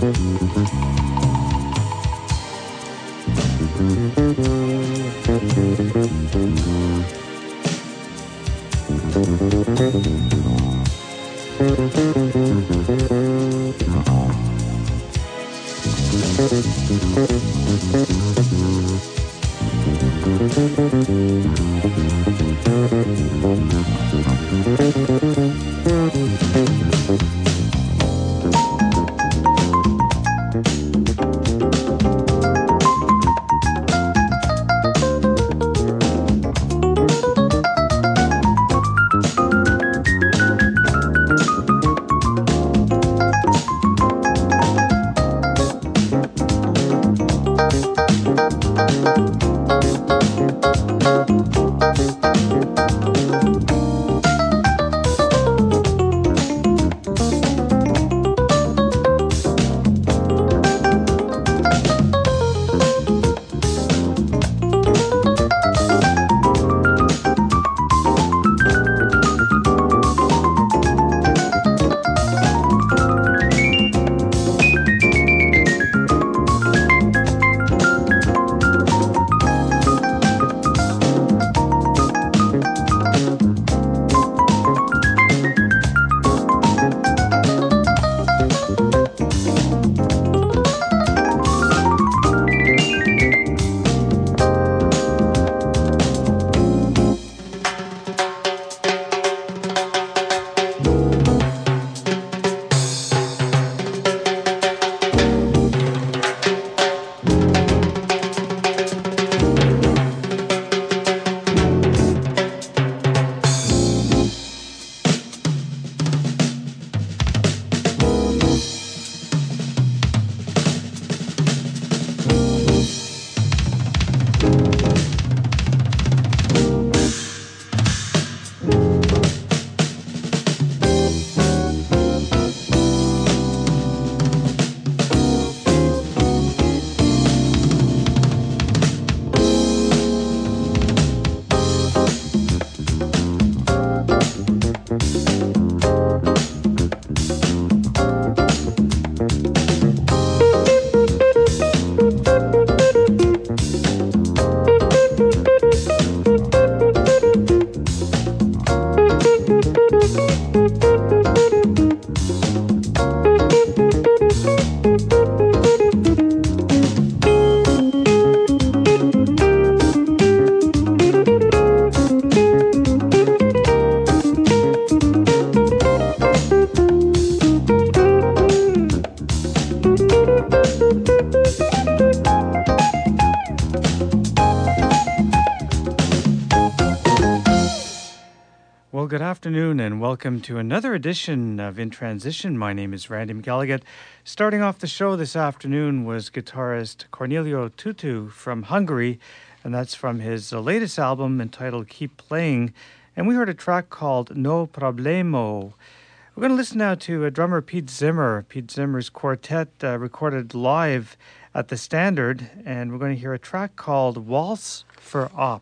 Well, good afternoon and welcome to another edition of In Transition. My name is Randy McElligott. Starting off the show this afternoon was guitarist Corneliu Tutu from Hungary, and that's from his latest album entitled Keep Playing. And we heard a track called No Problemo. We're going to listen now to drummer Pete Zimmer. Pete Zimmer's quartet recorded live at the Standard, and we're going to hear a track called Waltz for Op.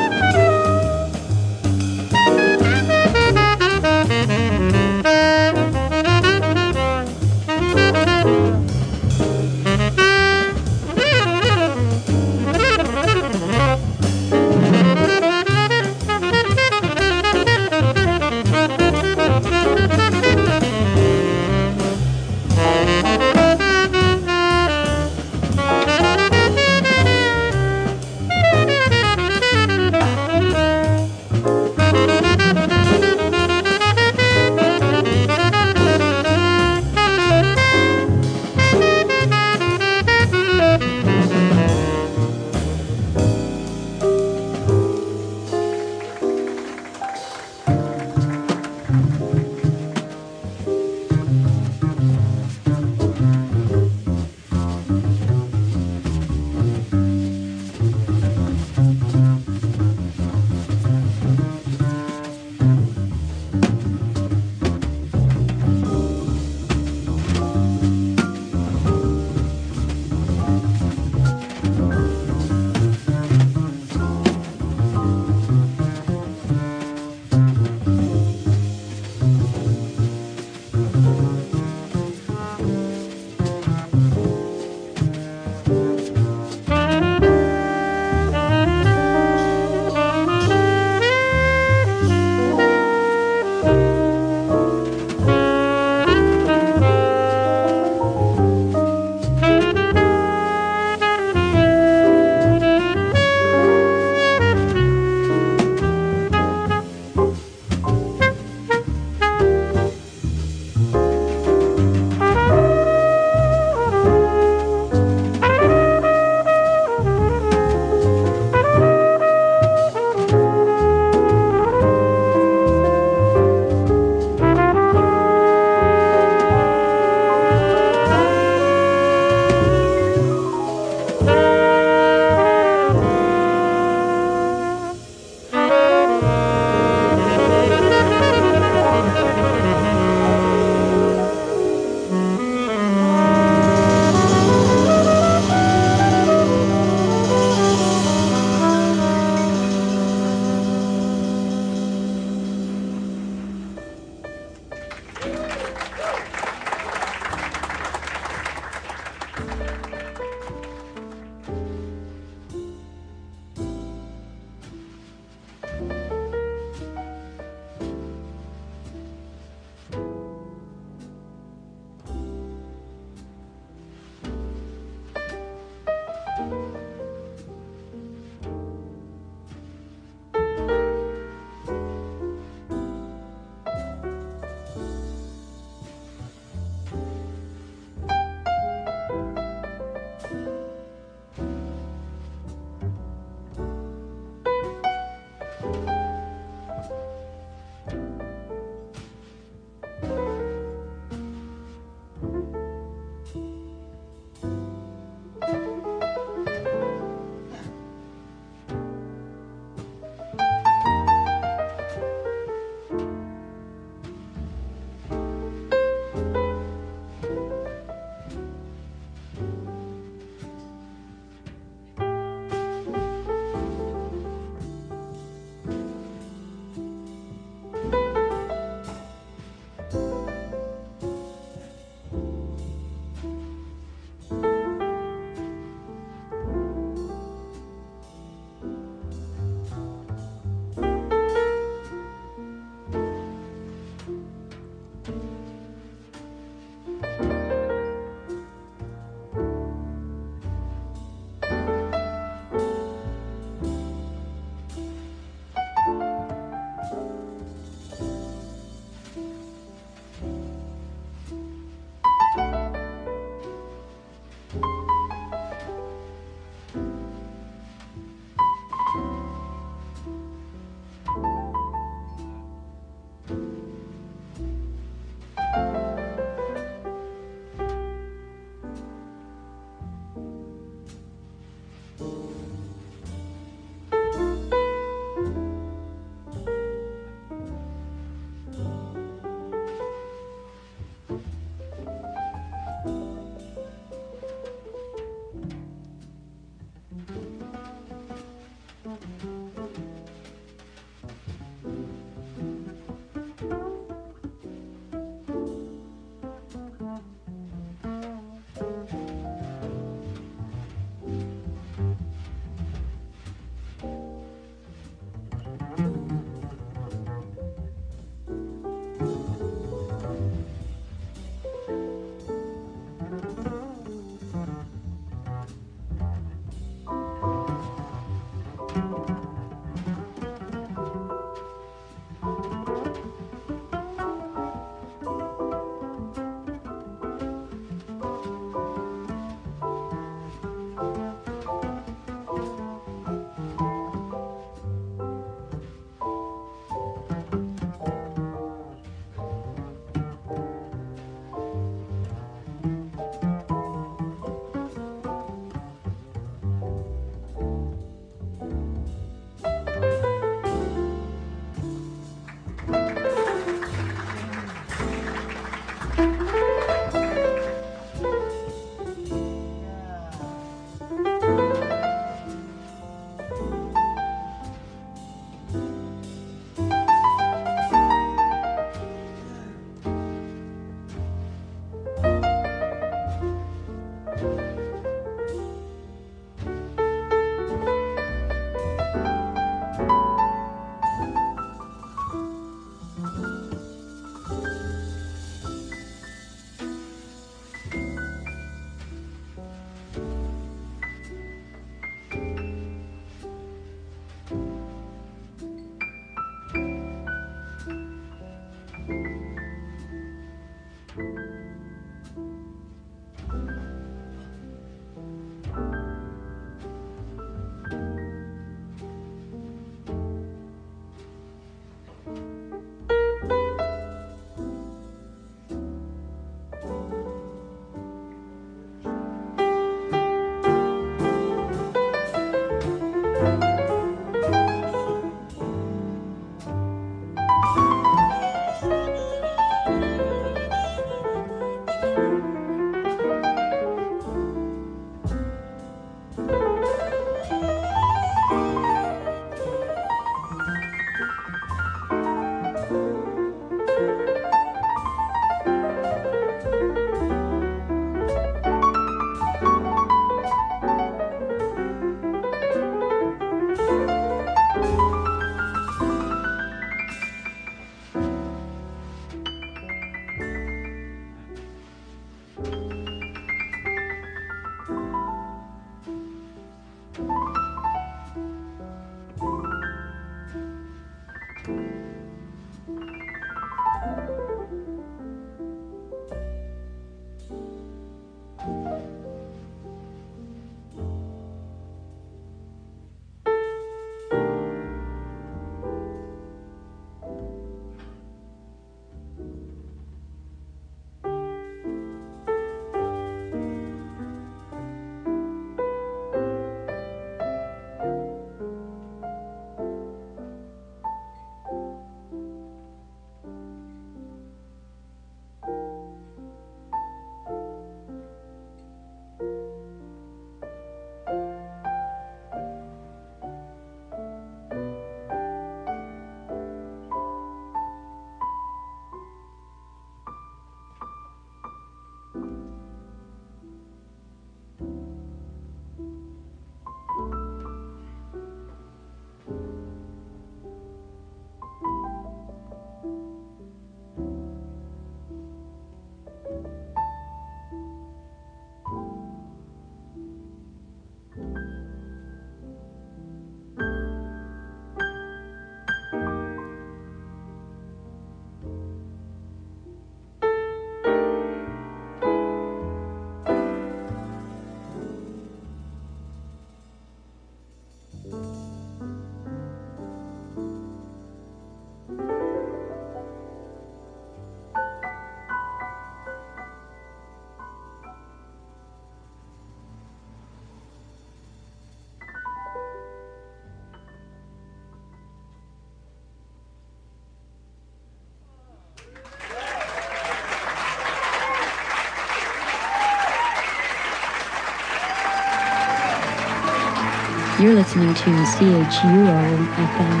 You're listening to CHUO FM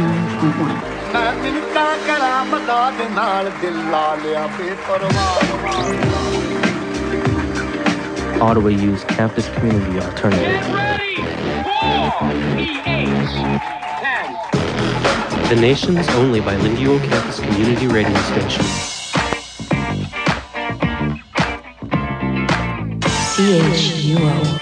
89.1. Ottawa Youth Campus Community Alternative. The nation's only bilingual campus community radio station. CHUO.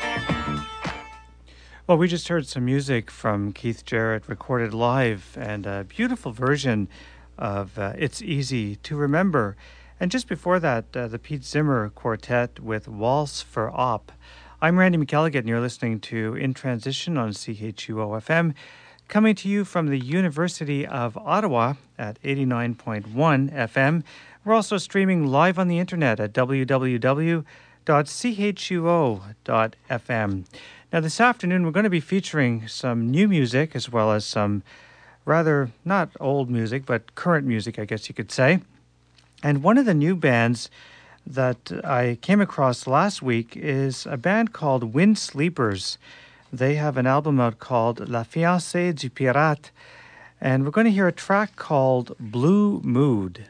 Well, we just heard some music from Keith Jarrett recorded live and a beautiful version of It's Easy to Remember. And just before that, the Pete Zimmer Quartet with Waltz for Op. I'm Randy McElligott, and you're listening to In Transition on CHUO FM, coming to you from the University of Ottawa at 89.1 FM. We're also streaming live on the internet at www.chuo.fm. Now, this afternoon, we're going to be featuring some new music as well as some rather not old music, but current music, I guess you could say. And one of the new bands that I came across last week is a band called Wind Sleepers. They have an album out called La Fiancée du Pirate, and we're going to hear a track called Blue Mood.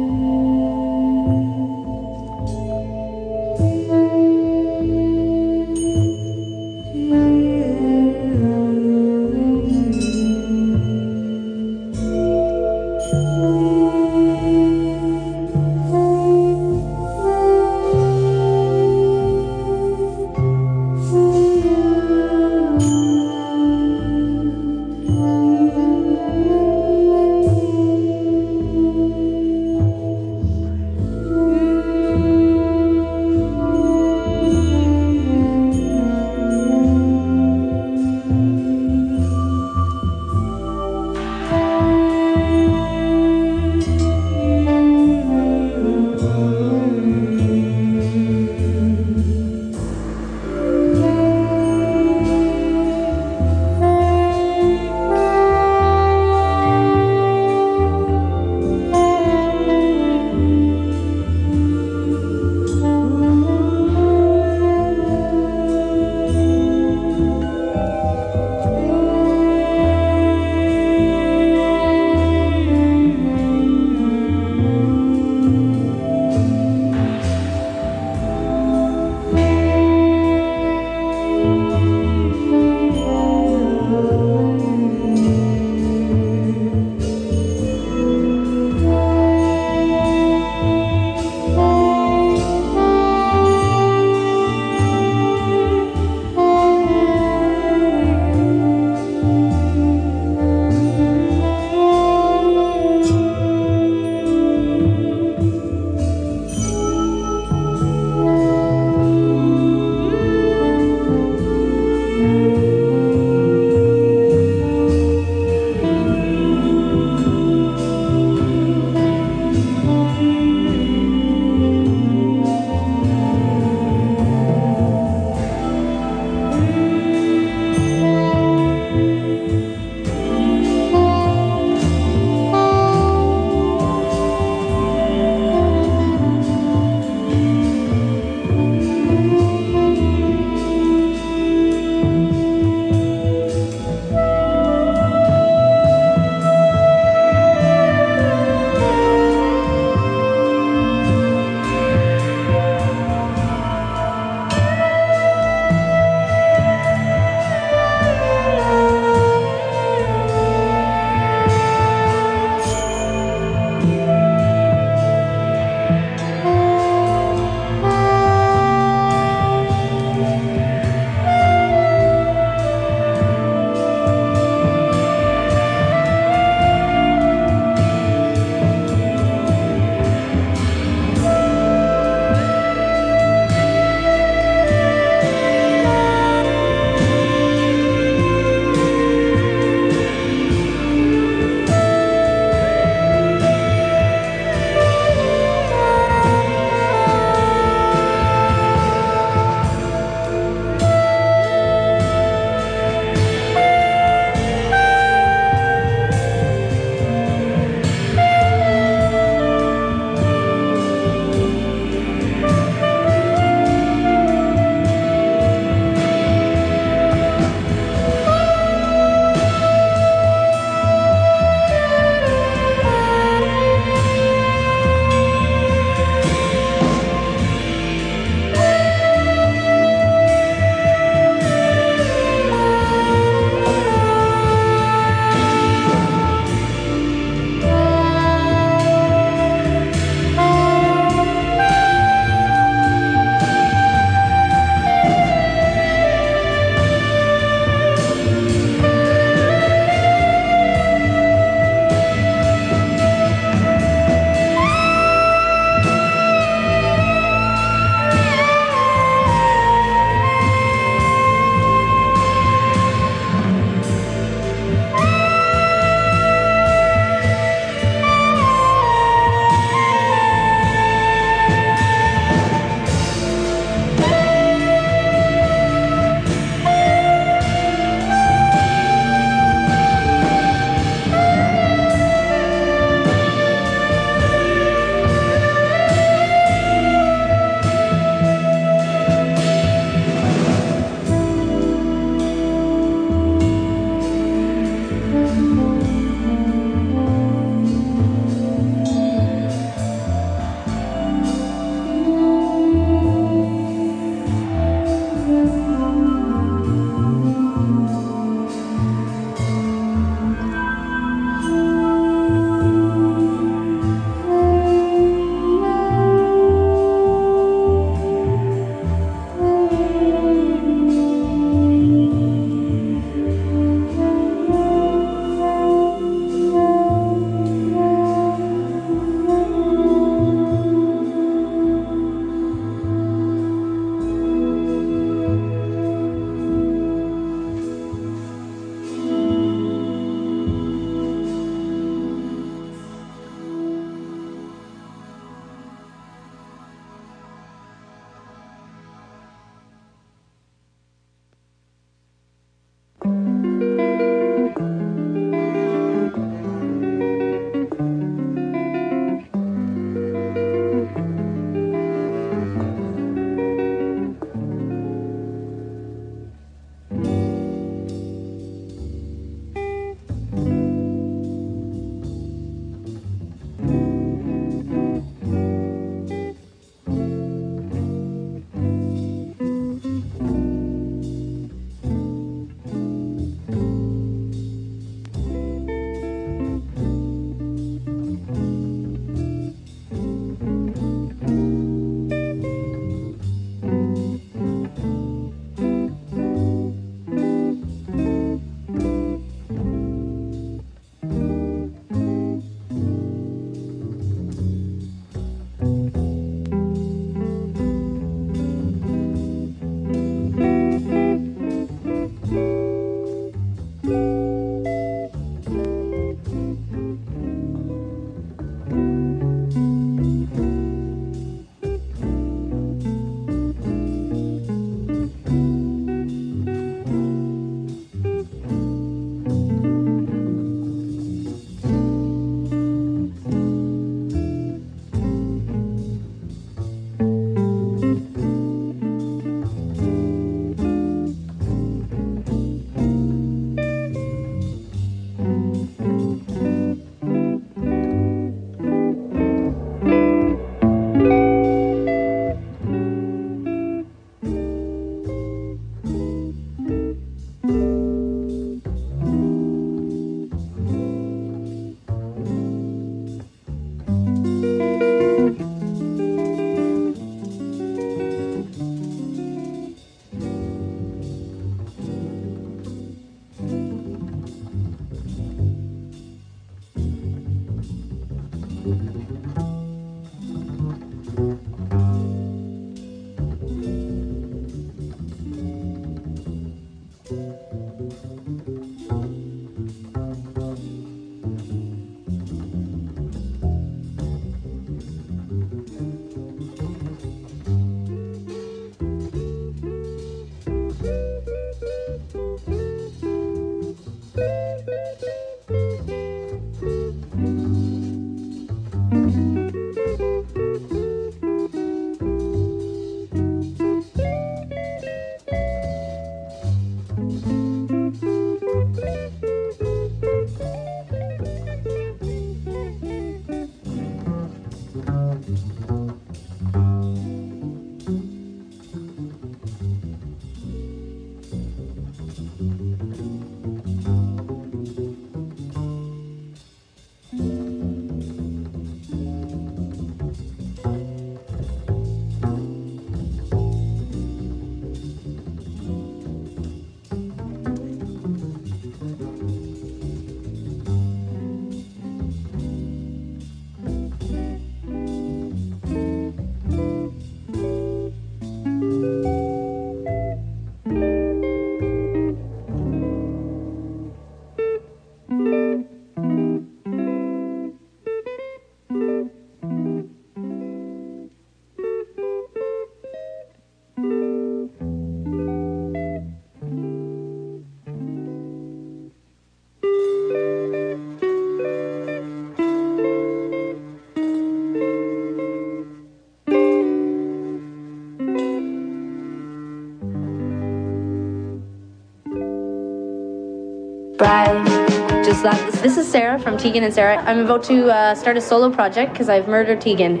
Bright, just like this is Sarah from Tegan and Sarah. I'm about to start a solo project because I've murdered Tegan.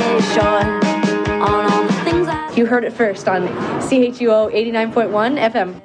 You heard it first on CHUO 89.1 FM.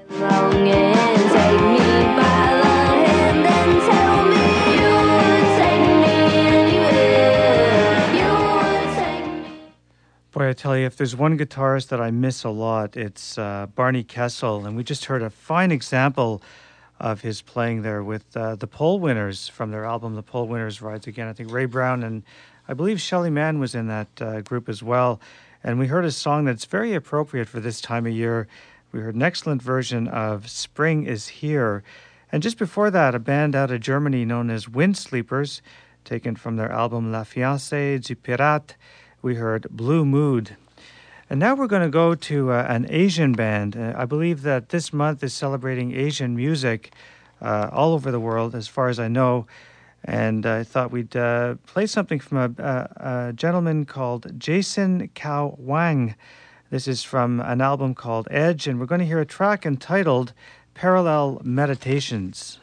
Boy, I tell you, if there's one guitarist that I miss a lot, it's Barney Kessel. And we just heard a fine example of his playing there with the Poll Winners from their album The Poll Winners Rides Again. I think Ray Brown and I believe Shelly Manne was in that group as well. And we heard a song that's very appropriate for this time of year. We heard an excellent version of Spring is Here. And just before that, a band out of Germany known as Windsleepers, taken from their album La Fiancée du Pirate, we heard Blue Mood. And now we're going to go to an Asian band. I believe that this month is celebrating Asian music all over the world, as far as I know. And I thought we'd play something from a gentleman called Jason Cao Wang. This is from an album called Edge, and we're going to hear a track entitled Parallel Meditations.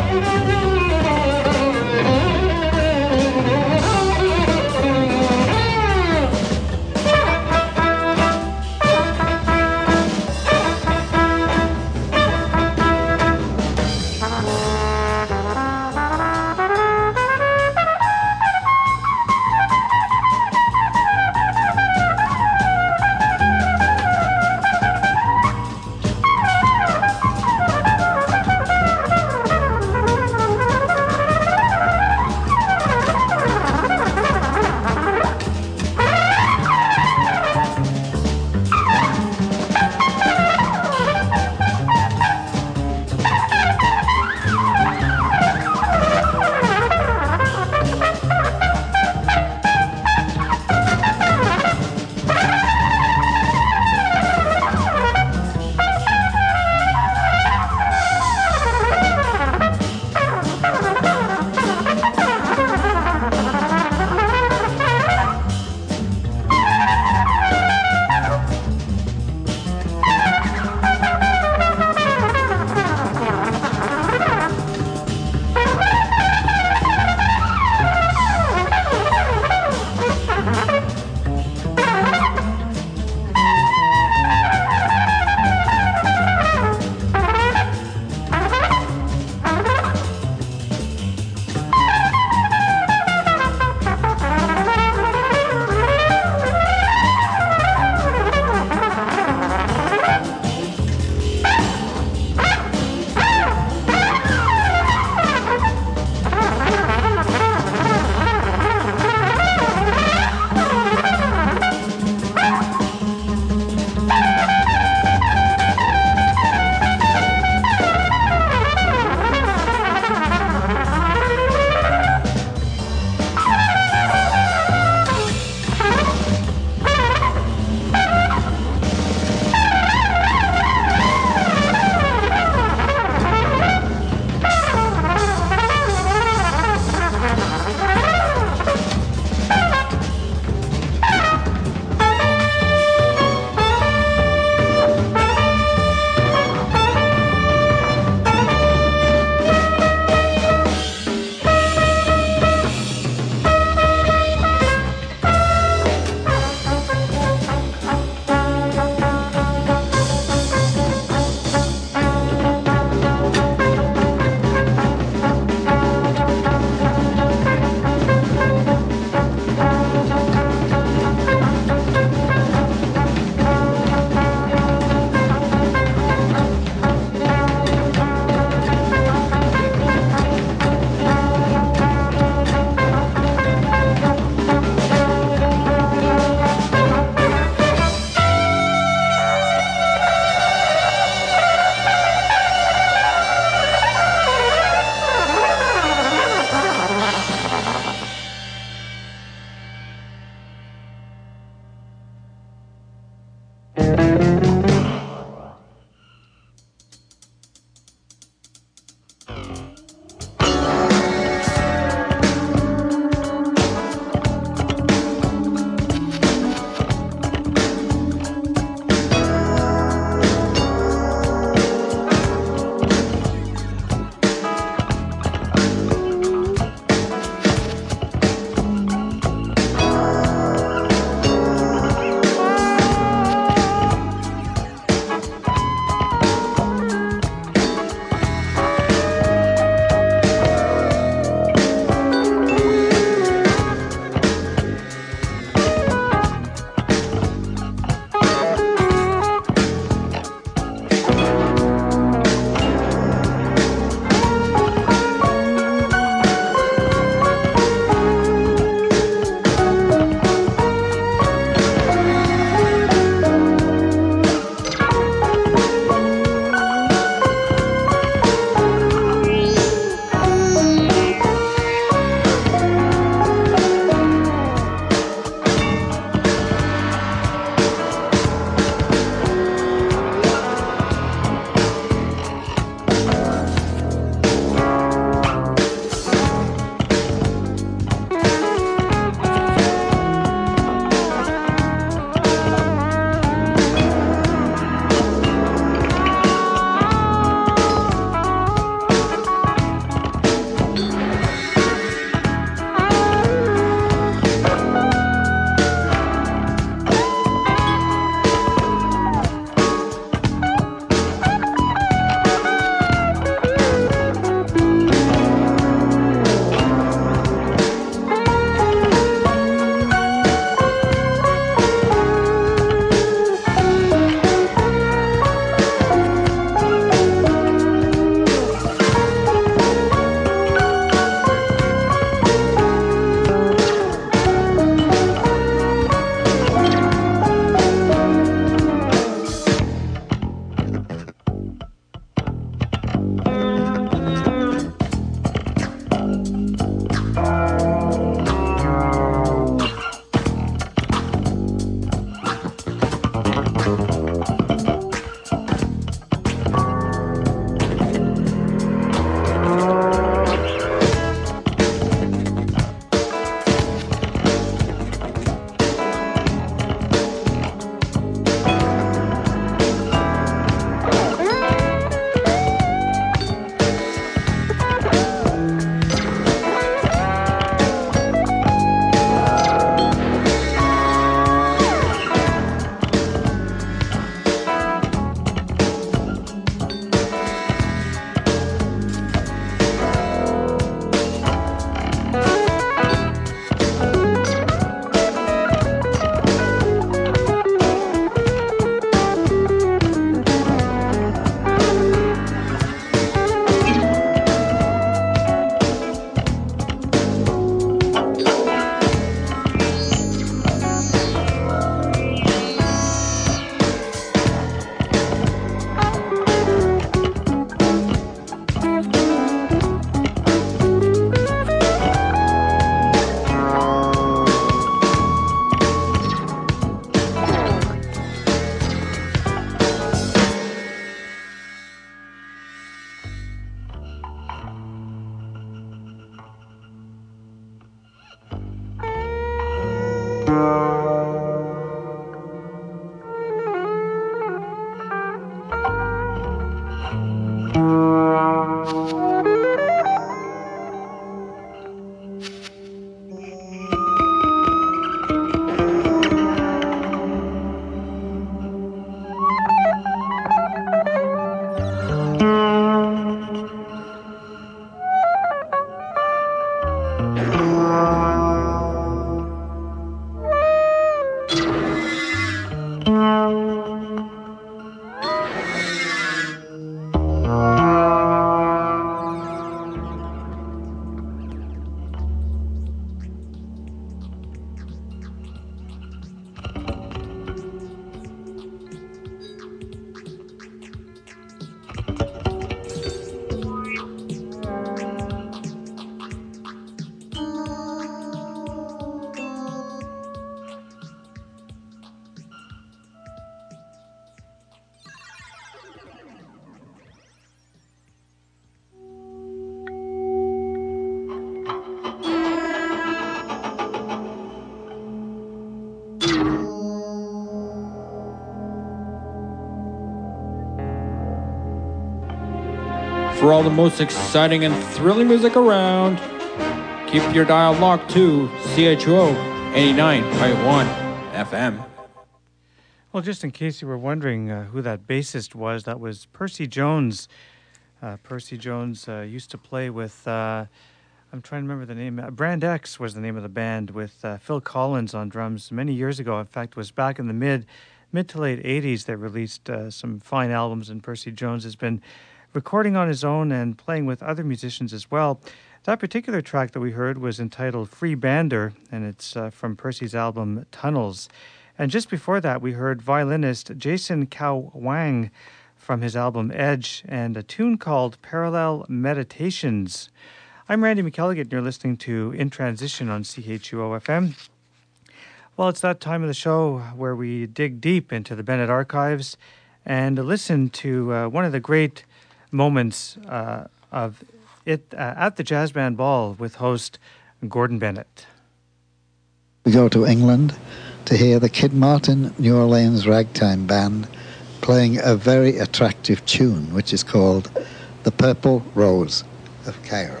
for all the most exciting and thrilling music around. Keep your dial locked to CHUO 89.1 FM. Well, just in case you were wondering who that bassist was, that was Percy Jones. Percy Jones used to play with, I'm trying to remember the name, Brand X was the name of the band, with Phil Collins on drums many years ago. In fact, it was back in the mid to late 80s they released some fine albums, and Percy Jones has been recording on his own and playing with other musicians as well. That particular track that we heard was entitled Free Bander, and it's from Percy's album Tunnels. And just before that, we heard violinist Jason Cao Wang from his album Edge and a tune called Parallel Meditations. I'm Randy McElligott, and you're listening to In Transition on CHUO FM. Well, it's that time of the show where we dig deep into the Bennett archives and listen to one of the great moments of it at the Jazz Band Ball with host Gordon Bennett. We go to England to hear the Kid Martin New Orleans Ragtime Band playing a very attractive tune, which is called The Purple Rose of Cairo.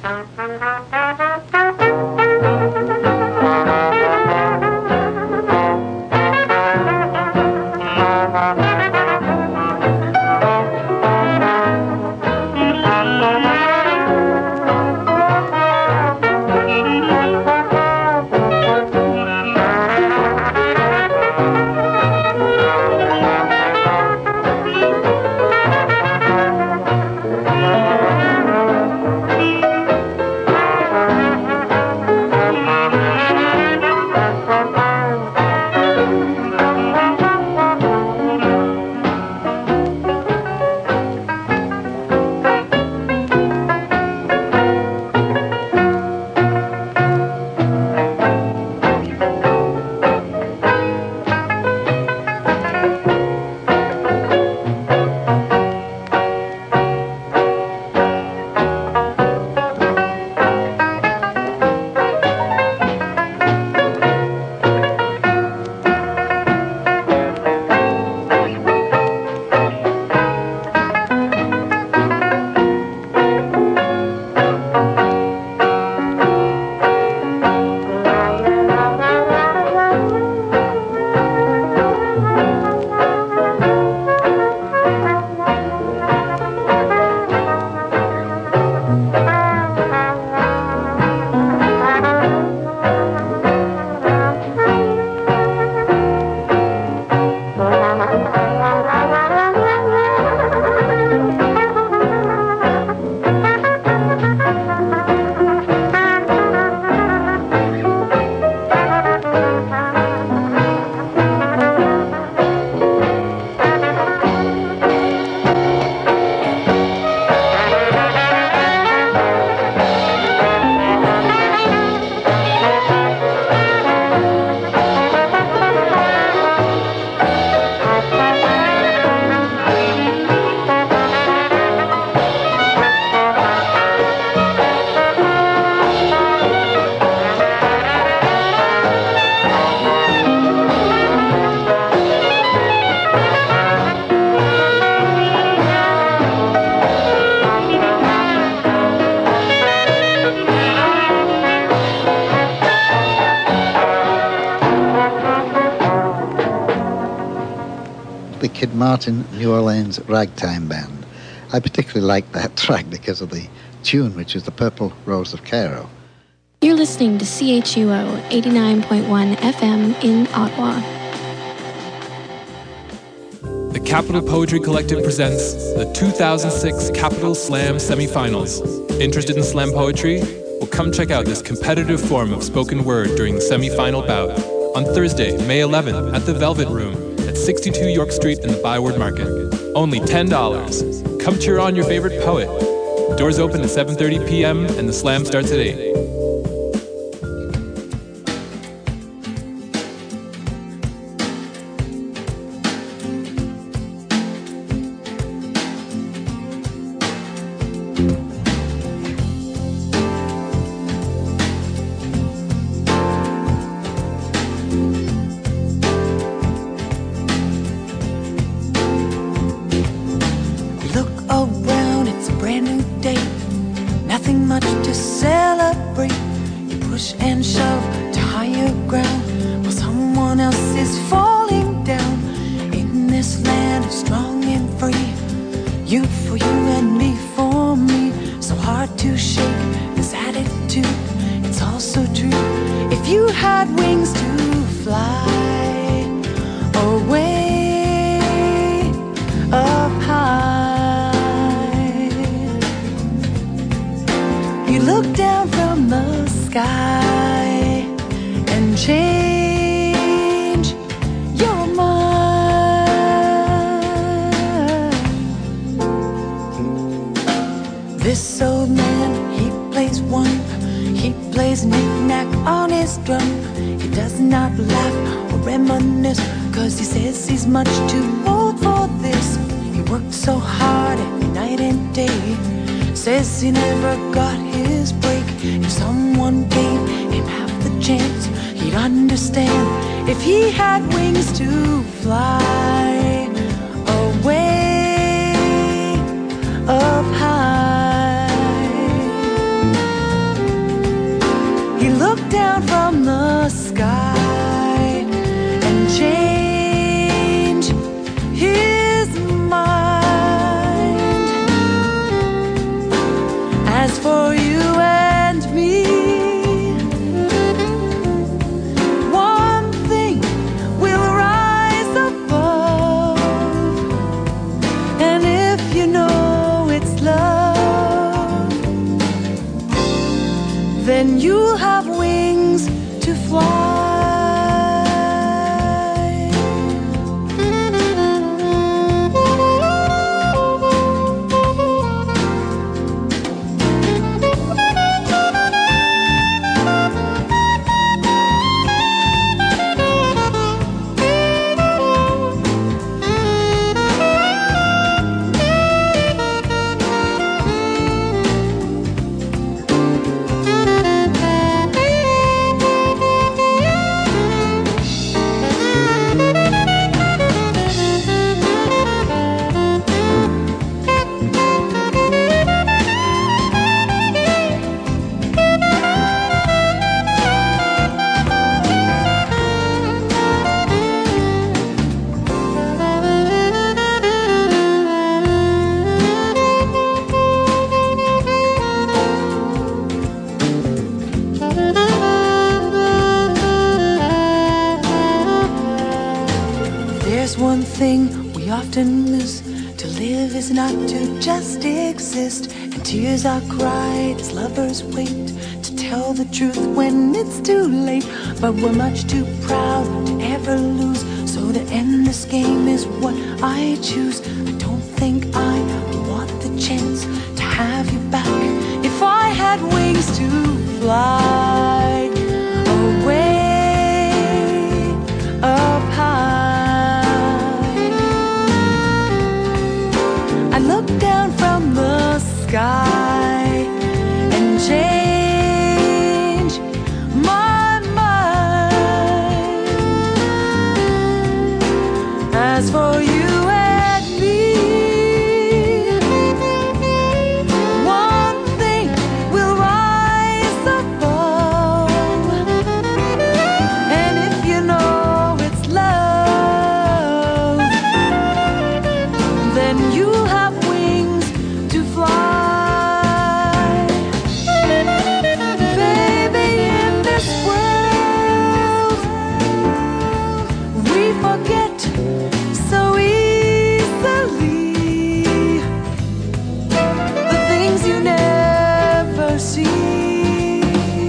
Kid Martin New Orleans Ragtime Band. I particularly like that track because of the tune, which is The Purple Rose of Cairo. You're listening to CHUO 89.1 FM in Ottawa. The Capital Poetry Collective presents the 2006 Capital Slam Semifinals. Interested in slam poetry? Well, come check out this competitive form of spoken word during the semifinal bout on Thursday, May 11th at the Velvet Room at 62 York Street in the Byward Market. Only $10. Come cheer on your favorite poet. Doors open at 7:30 p.m. and the slam starts at 8. Look around, it's brand new day, nothing much to celebrate. You push and shove to higher ground while someone else is falling down. In this land of strong and free, you for you and me for me. So hard to shake this attitude, it's all so true. If you had wings to fly away up high, you look down from the sky and change your mind. This old man, he plays one, he plays knick-knack on his drum. He does not laugh or reminisce, cause he says he's much too old for this. He worked so hard night and day, says he never got his break. If someone gave him half the chance, he'd understand. If he had wings to fly away up high, he looked down from the sky and change his mind. As for you and me, one thing will rise above, and if you know it's love, then you'll have wings to fly. One thing we often lose: to live is not to just exist. And tears are cried as lovers wait to tell the truth when it's too late. But we're much too proud to ever lose, so to end this game is what I choose. I don't think I want the chance to have you back. If I had wings to fly away up high, I look down from the sky and change my mind. As for you and me, one thing will rise above, and if you know it's love, then you'll have wings to fly. Baby, in this world, we forget so easily the things you never see,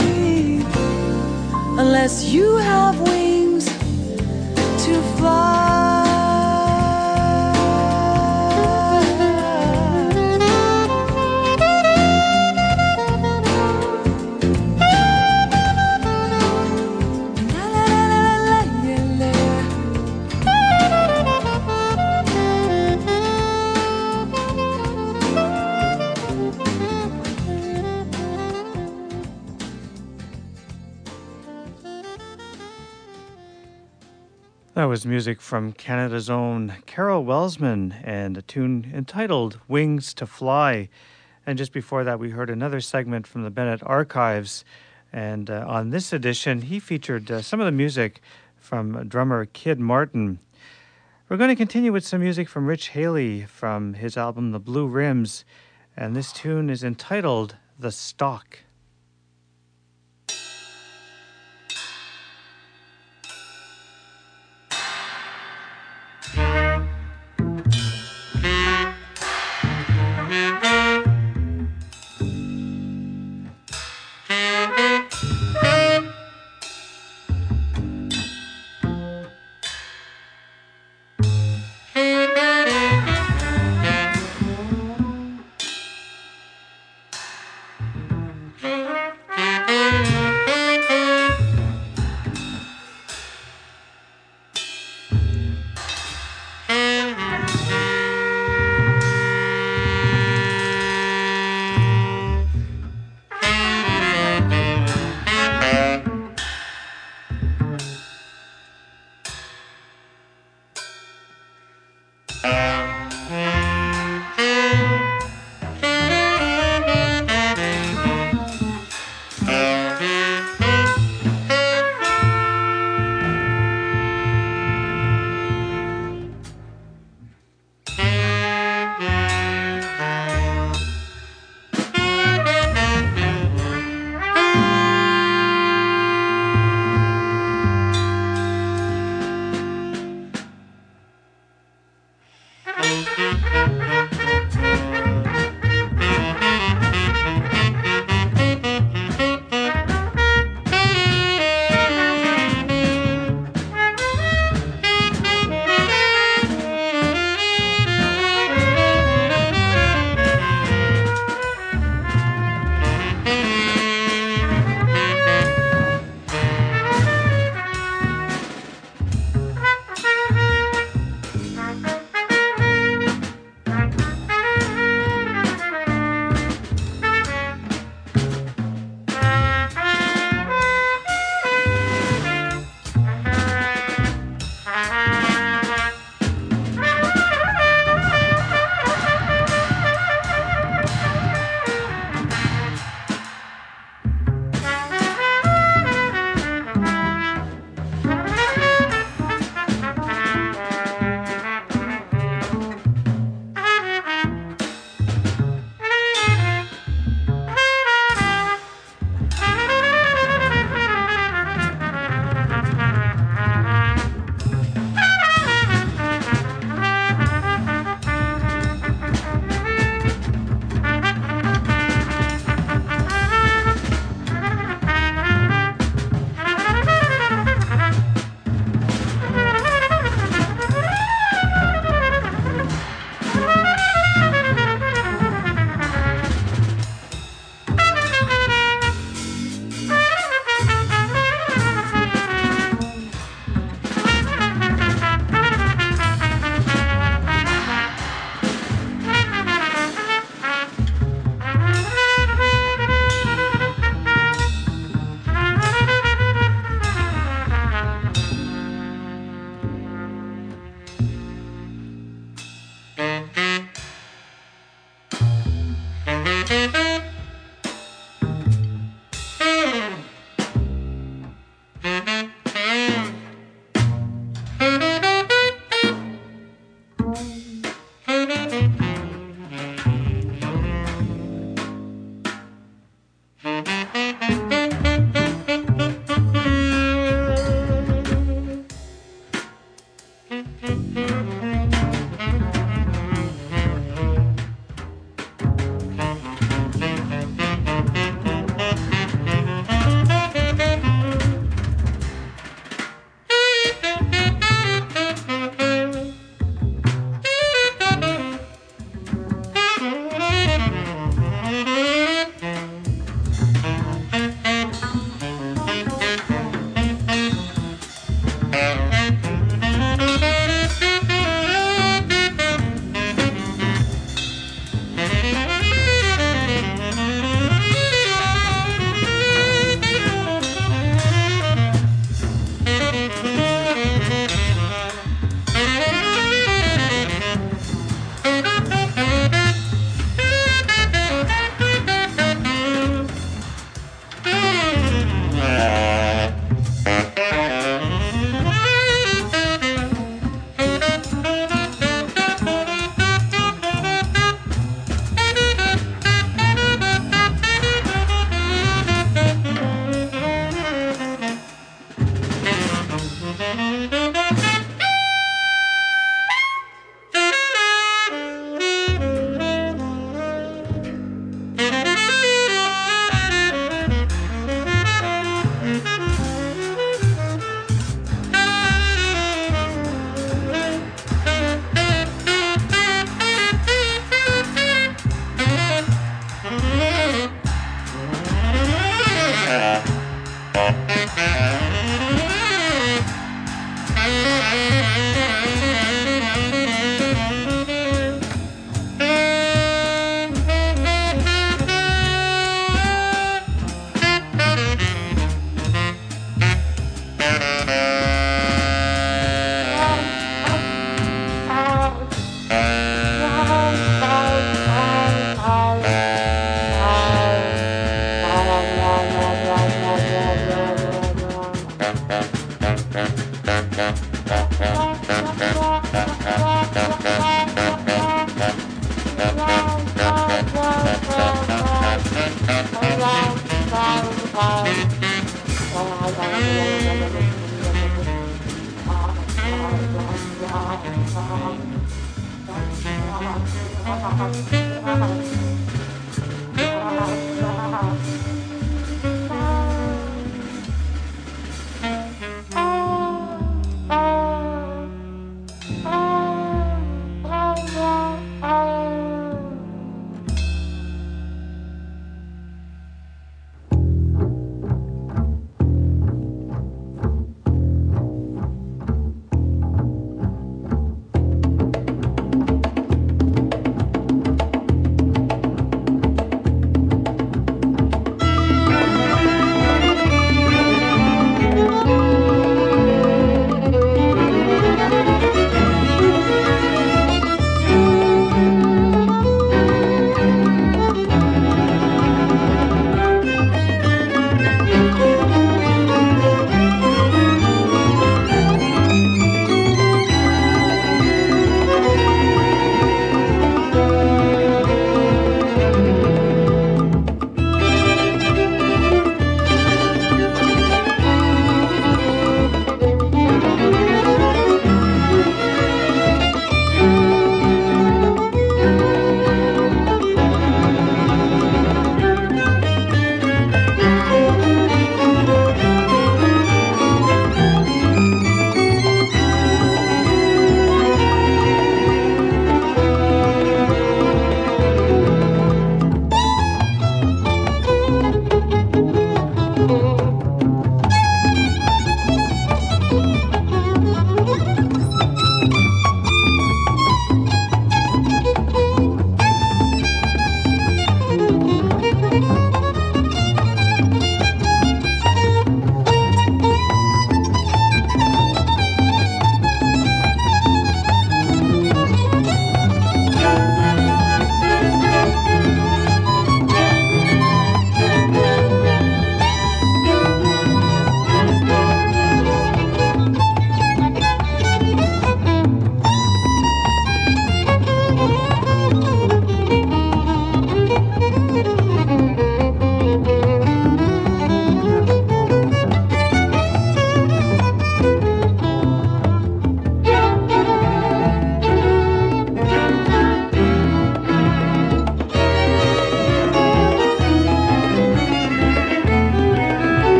unless you have wings to fly. That was music from Canada's own Carol Welsman and a tune entitled Wings to Fly. And just before that, we heard another segment from the Bennett Archives. And on this edition, he featured some of the music from drummer Kid Martin. We're going to continue with some music from Rich Haley from his album The Blue Rims. And this tune is entitled The Stock.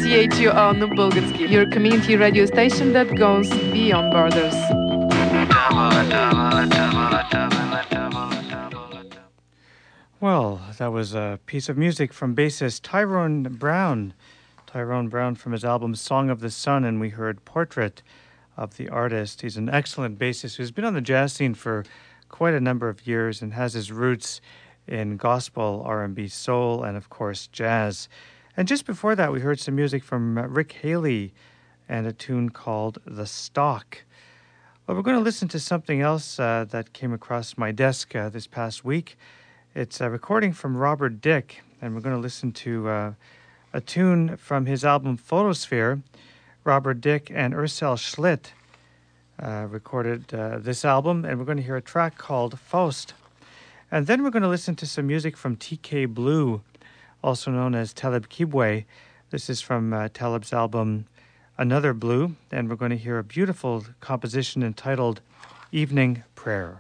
CHUO Nubulgatsky, your community radio station that goes beyond borders. Well, that was a piece of music from bassist Tyrone Brown. Tyrone Brown from his album Song of the Sun, and we heard Portrait of the Artist. He's an excellent bassist who's been on the jazz scene for quite a number of years and has his roots in gospel, R&B, soul, and of course jazz. And just before that, we heard some music from Rick Haley and a tune called The Stock. Well, we're going to listen to something else that came across my desk this past week. It's a recording from Robert Dick, and we're going to listen to a tune from his album Photosphere. Robert Dick and Ursel Schlitt recorded this album, and we're going to hear a track called Faust. And then we're going to listen to some music from TK Blue, also known as Talib Kibwe. This is from Talib's album Another Blue, and we're going to hear a beautiful composition entitled Evening Prayer.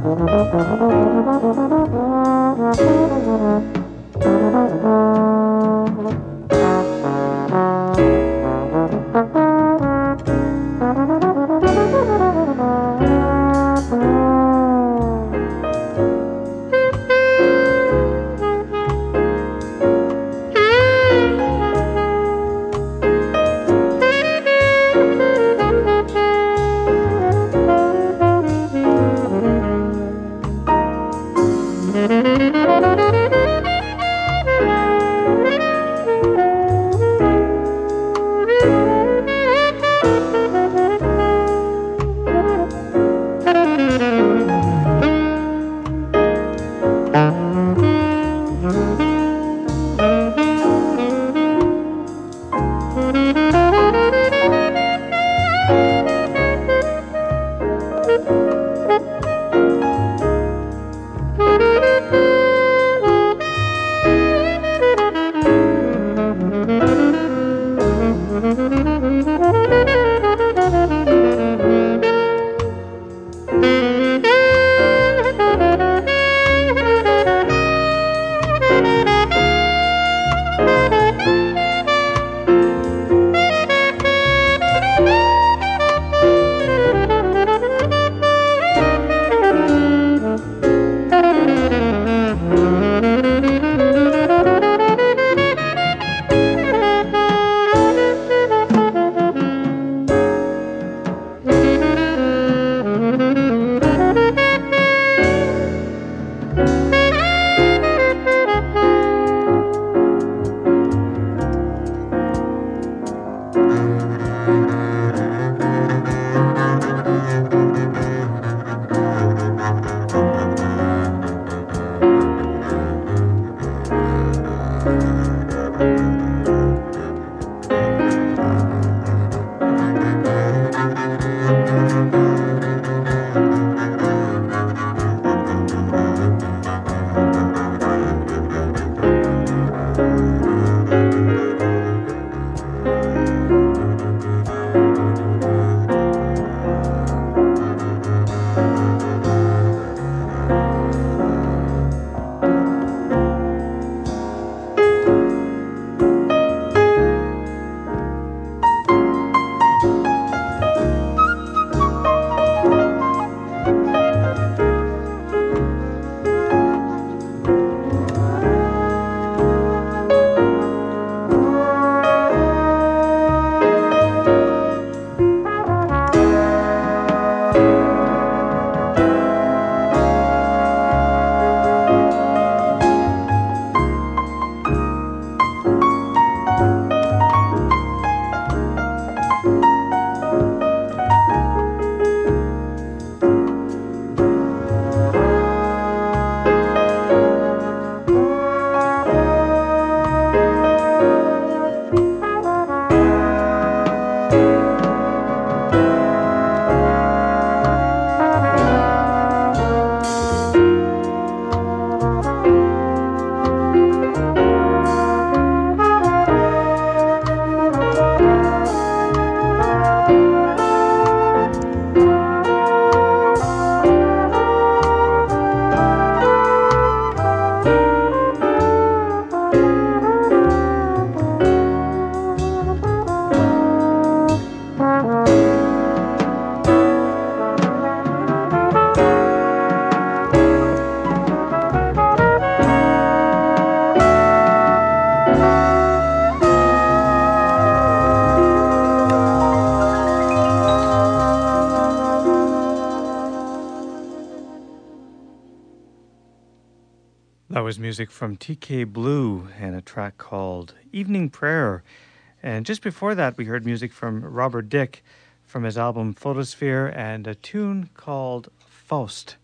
That was music from TK Blue and a track called Evening Prayer. And just before that, we heard music from Robert Dick from his album Photosphere and a tune called Faust.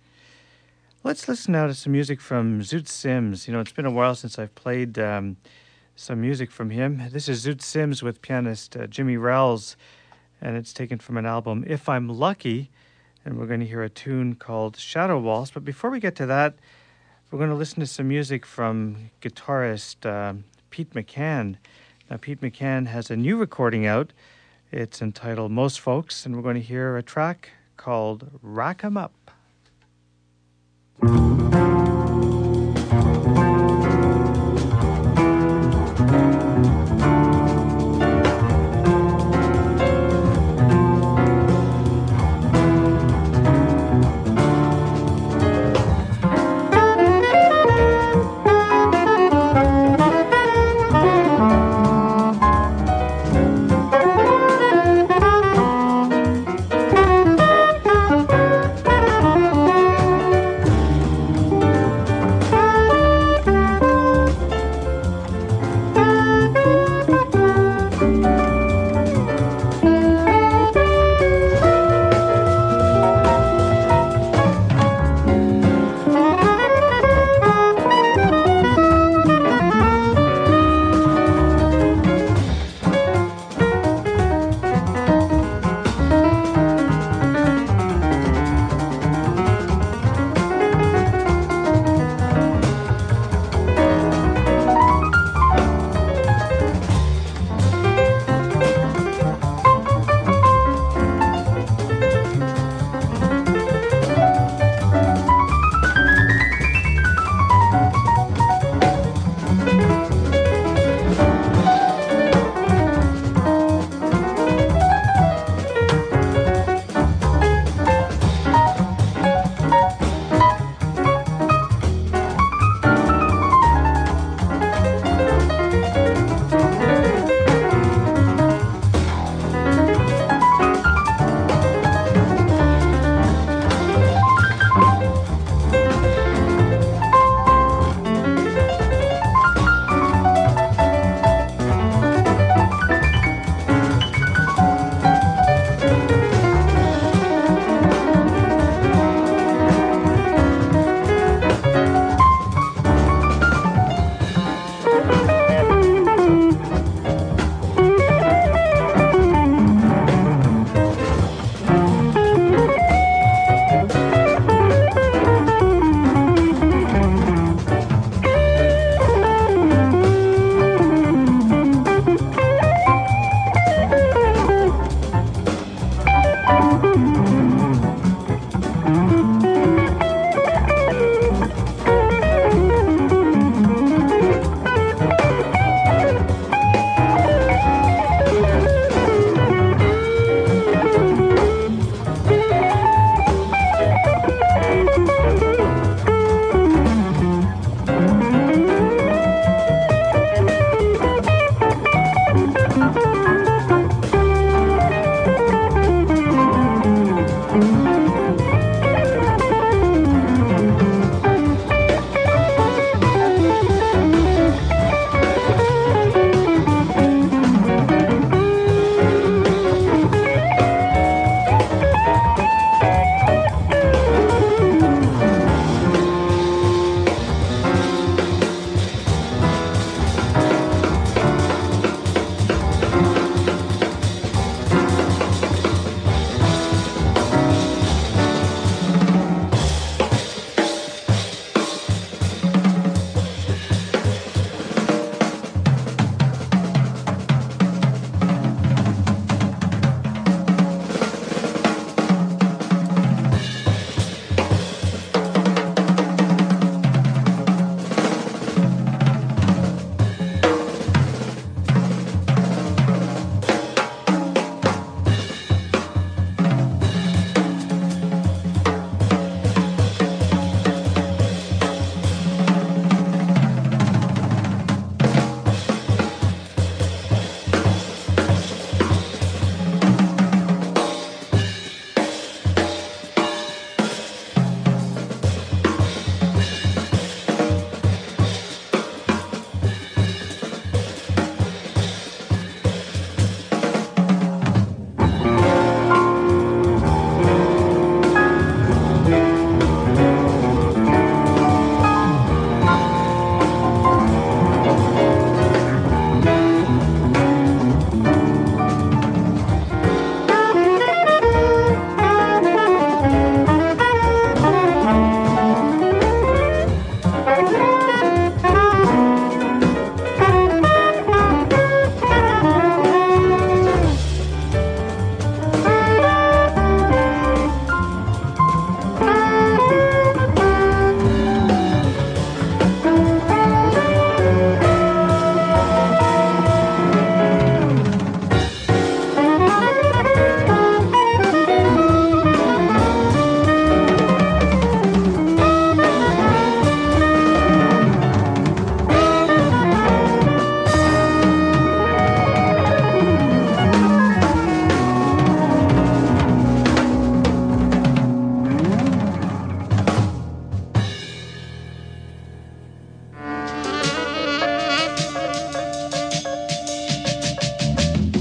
Let's listen now to some music from Zoot Sims. You know, it's been a while since I've played some music from him. This is Zoot Sims with pianist Jimmy Rowles, and it's taken from an album, If I'm Lucky, and we're going to hear a tune called Shadow Waltz. But before we get to that, we're going to listen to some music from guitarist Pete McCann. Now, Pete McCann has a new recording out. It's entitled Most Folks, and we're going to hear a track called Rack 'em Up.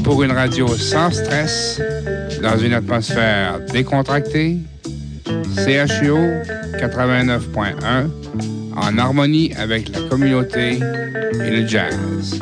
pour une radio sans stress, dans une atmosphère décontractée, CHUO 89.1, en harmonie avec la communauté et le jazz.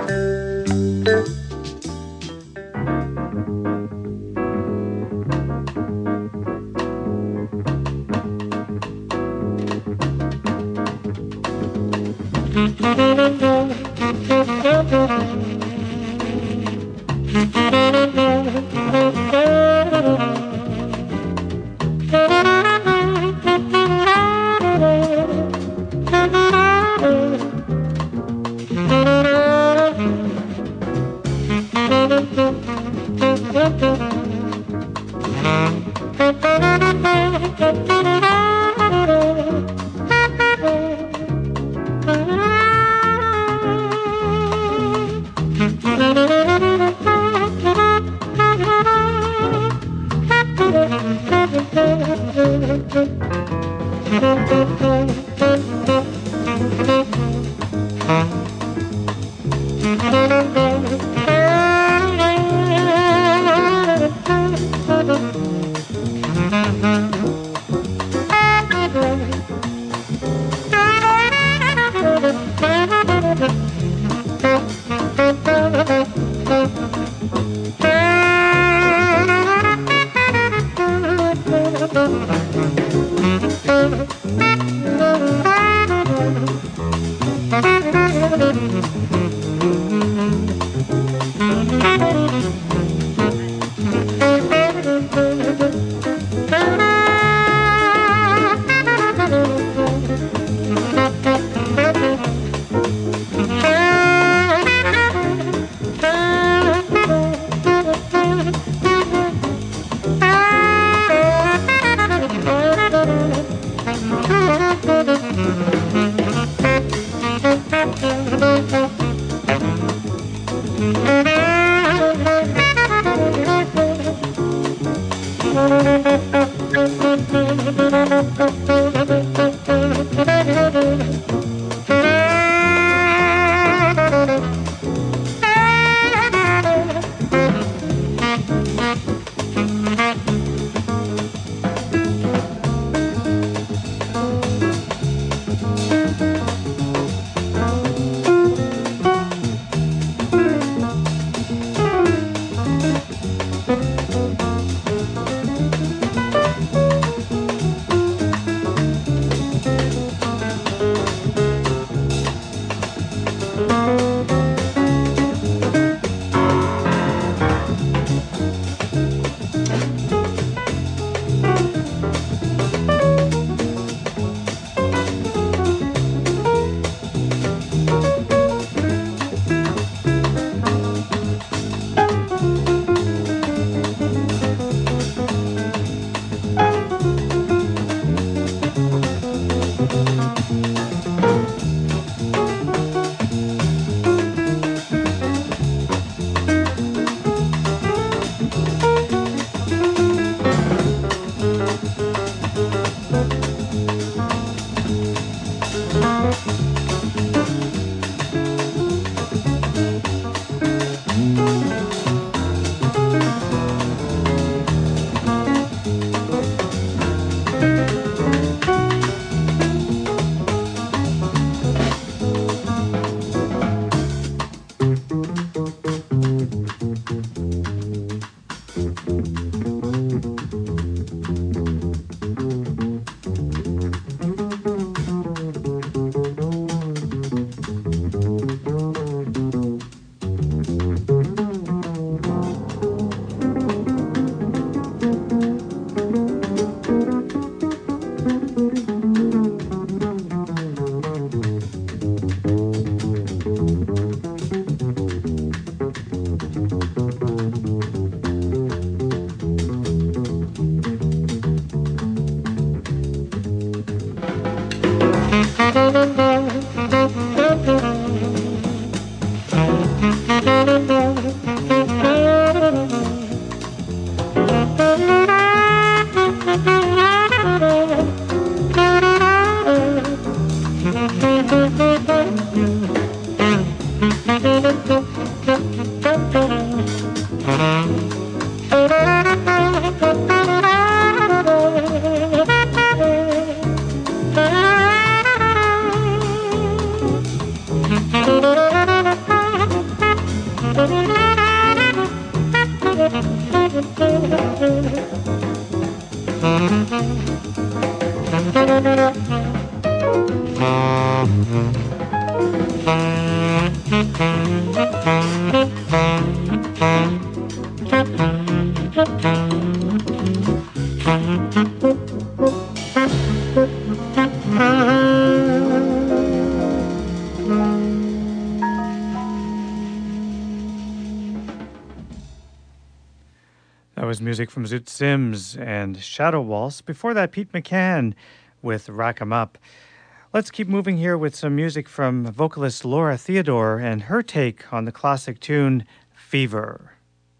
That was music from Zoot Sims and Shadow Waltz. Before that, Pete McCann with Rack 'em Up. Let's keep moving here with some music from vocalist Laura Theodore and her take on the classic tune Fever.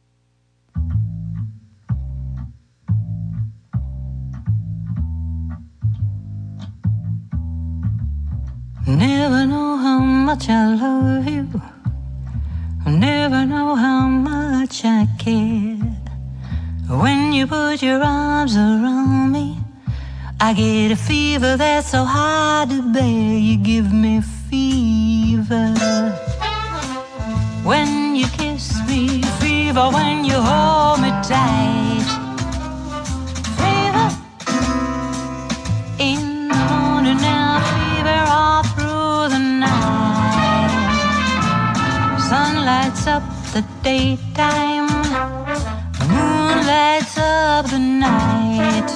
Never know how much I love you. Never know how much I care. When you put your arms around me, I get a fever that's so hard to bear. You give me fever. When you kiss me, fever. When you hold me tight, fever. In the morning now, fever all through the night. Sun lights up the daytime, moon lights up the night.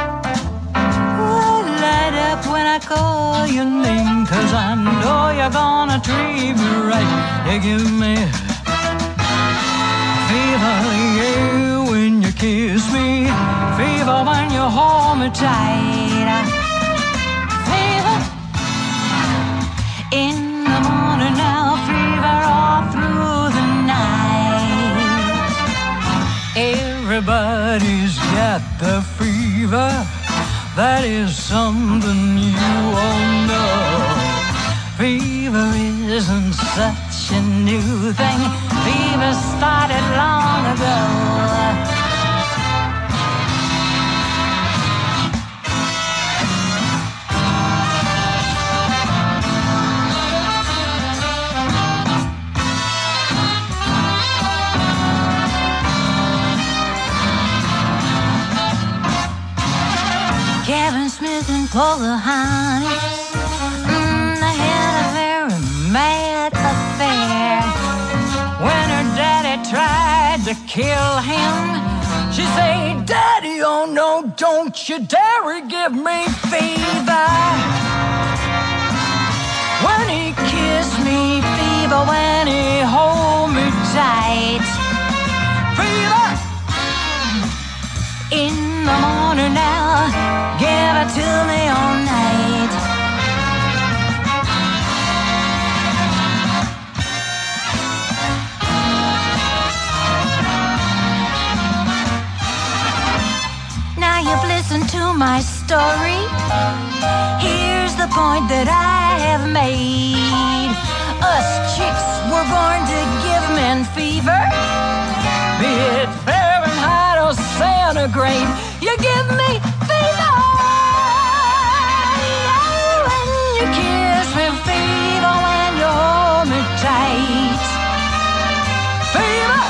I light up when I call your name, 'cause I know you're gonna treat me right. You give me fever, yeah, when you kiss me, fever when you hold me tight, fever in the morning now, fever all through the night. Everybody's got the fever, that is something you all know. Fever isn't such a new thing, fever started long ago. Kevin Smith and Pocahontas, they had a very mad affair. When her daddy tried to kill him, she said, "Daddy, oh no, don't you dare give me fever." When he kissed me, fever. When he hold me tight, fever. In the morning now, give it to me all night. Now you've listened to my story. Here's the point that I have made. Us chicks were born to give men fever, be it Fahrenheit or centigrade. You give me fever. When you kiss me, fever. When you hold me tight, fever.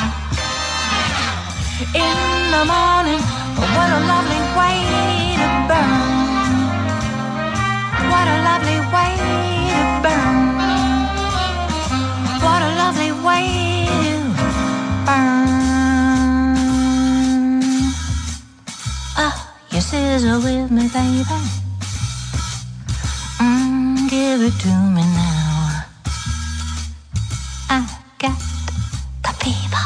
In the morning, what a lovely way to burn. What a lovely way to burn. What a lovely way to burn. You sizzle with me, baby. Give it to me now. I got the fever.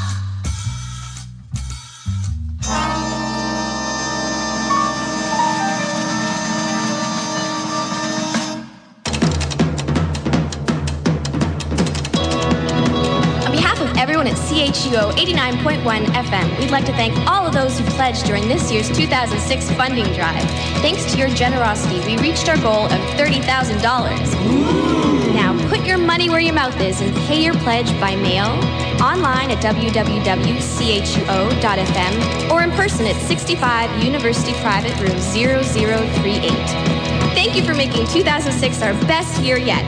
Everyone at CHUO 89.1 FM, we'd like to thank all of those who pledged during this year's 2006 funding drive. Thanks to your generosity, we reached our goal of $30,000. Now put your money where your mouth is and pay your pledge by mail, online at www.chuo.fm, or in person at 65 University Private Room 0038. Thank you for making 2006 our best year yet.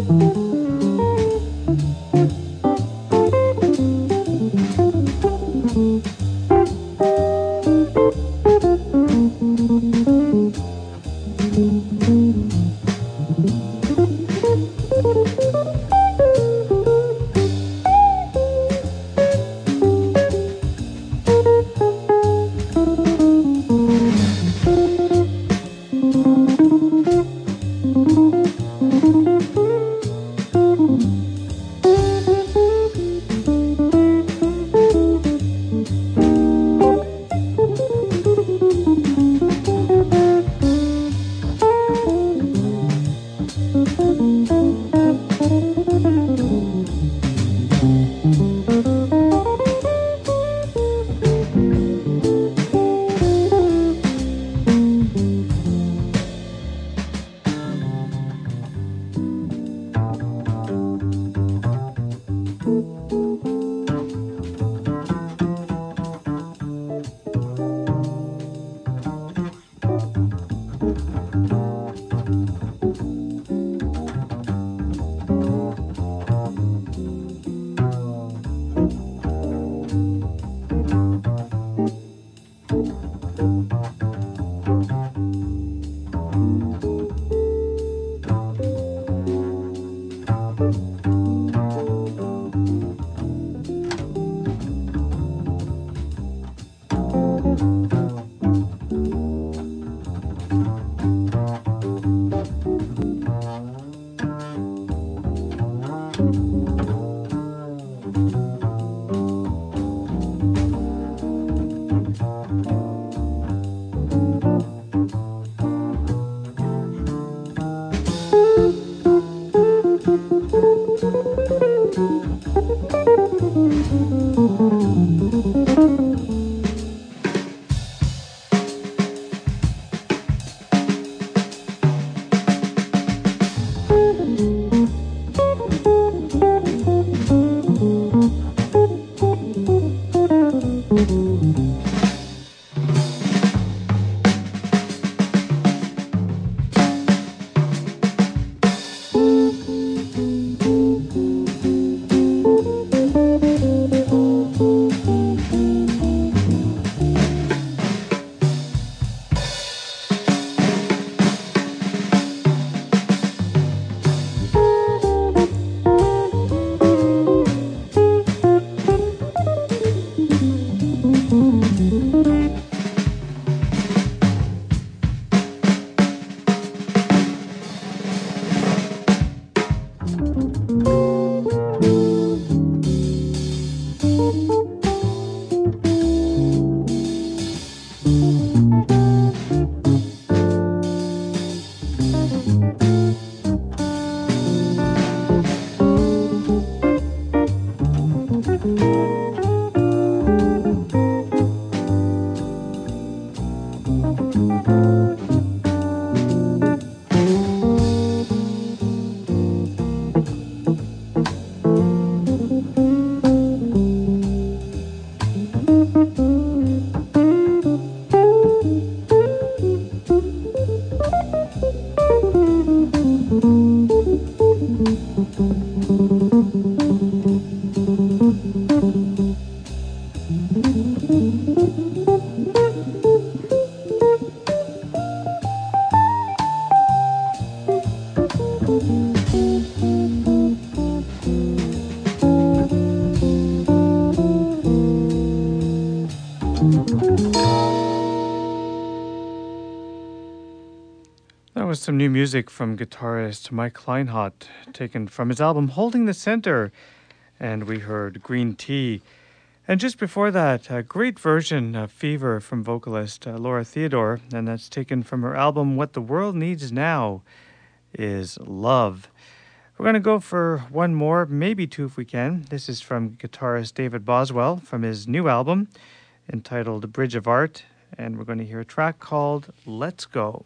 Was some new music from guitarist Mike Kleinhott, taken from his album Holding the Center, and we heard Green Tea. And just before that, a great version of Fever from vocalist Laura Theodore, and that's taken from her album What the World Needs Now is Love. We're going to go for one more, maybe two if we can. This is from guitarist David Boswell from his new album entitled Bridge of Art, and we're going to hear a track called Let's Go.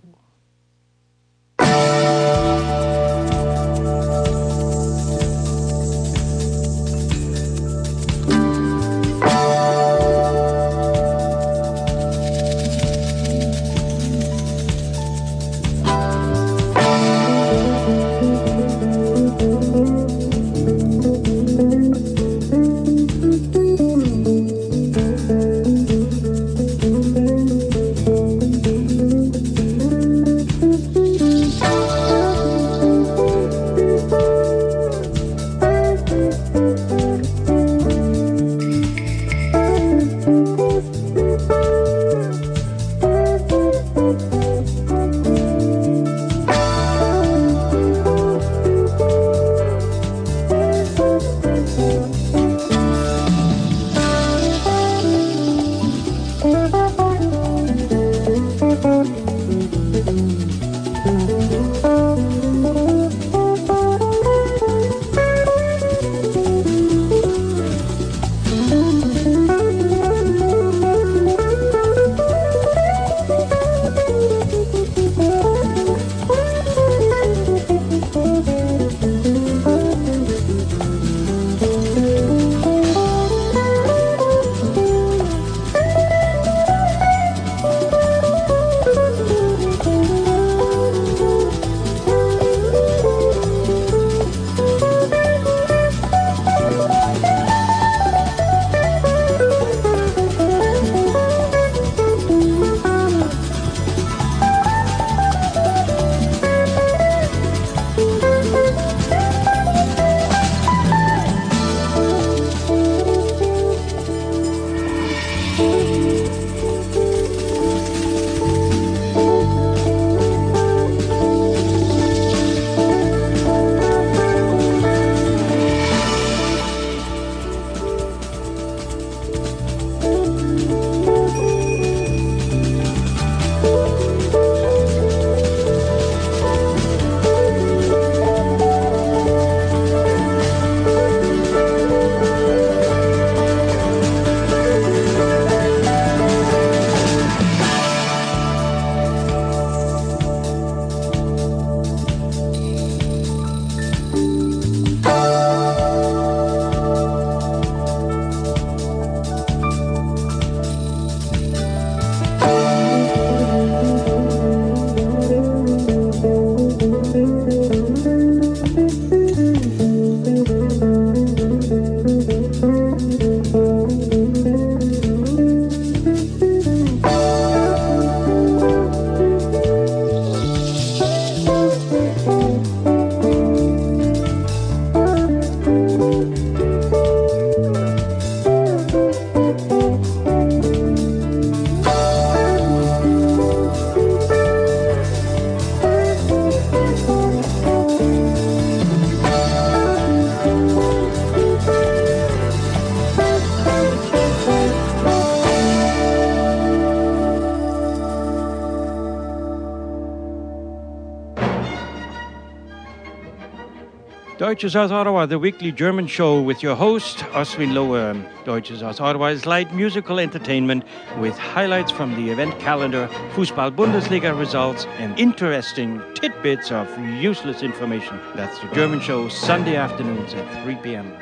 Deutsches aus Ottawa, the weekly German show with your host, Oswin Lohe. Deutsches aus Ottawa is light musical entertainment with highlights from the event calendar, Fußball-Bundesliga results, and interesting tidbits of useless information. That's the German show, Sunday afternoons at 3 p.m.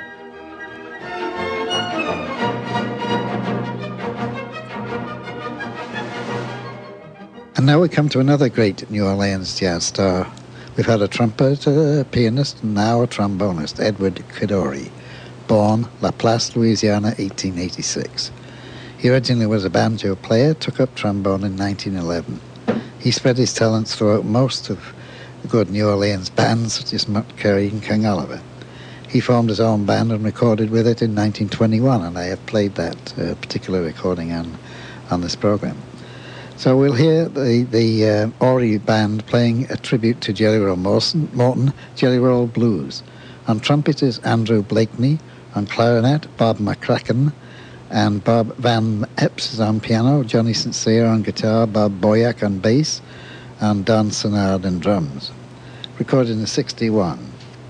And now we come to another great New Orleans jazz star. We've had a trumpeter, a pianist, and now a trombonist, Edward Kid Ory, born La Place, Louisiana, 1886. He originally was a banjo player, took up trombone in 1911. He spread his talents throughout most of the good New Orleans bands, such as Mutt Kerry and King Oliver. He formed his own band and recorded with it in 1921, and I have played that particular recording on this program. So we'll hear the Ory Band playing a tribute to Jelly Roll Morton, Jelly Roll Blues. On trumpet is Andrew Blakeney, on clarinet Bob McCracken, and Bob Van Epps is on piano, Johnny Sincere on guitar, Bob Boyack on bass, and Don Sennard on drums. Recorded in 1961.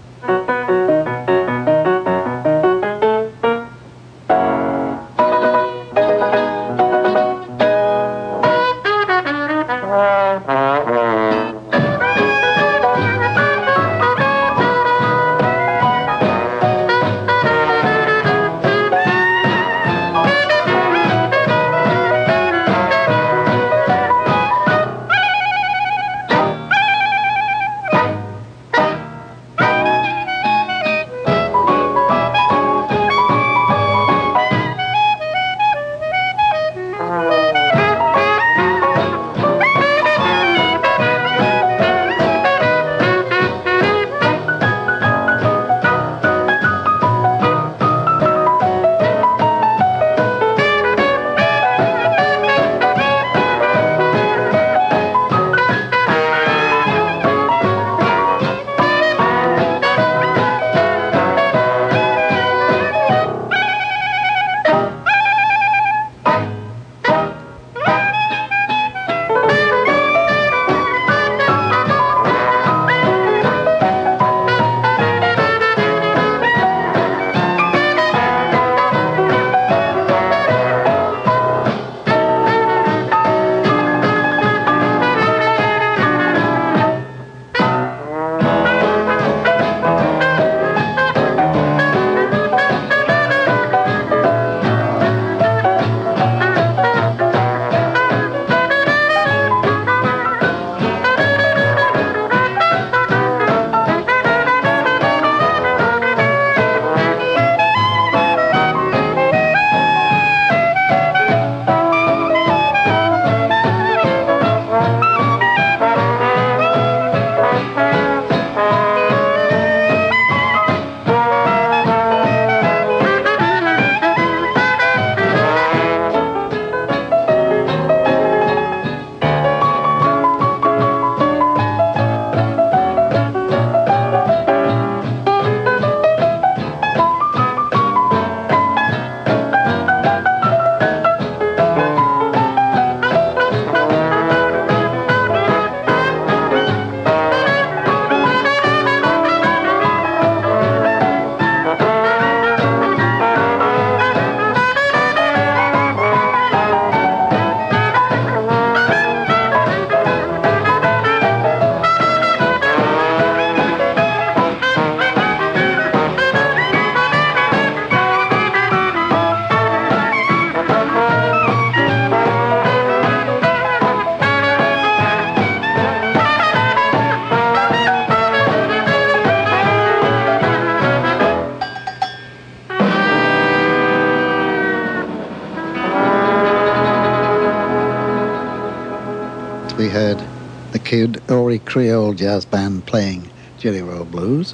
We heard the Kid Ory Creole Jazz Band playing Jelly Roll Blues.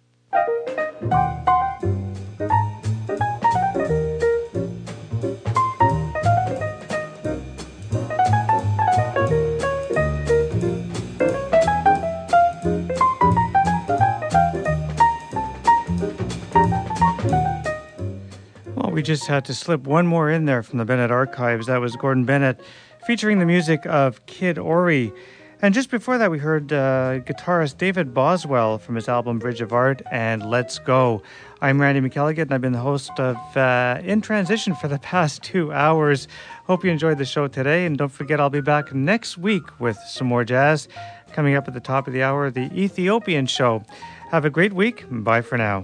We just had to slip one more in there from the Bennett Archives. That was Gordon Bennett featuring the music of Kid Ory. And just before that, we heard guitarist David Boswell from his album Bridge of Art and Let's Go. I'm Randy McElligott, and I've been the host of In Transition for the past 2 hours. Hope you enjoyed the show today, and don't forget I'll be back next week with some more jazz. Coming up at the top of the hour, the Ethiopian Show. Have a great week. Bye for now.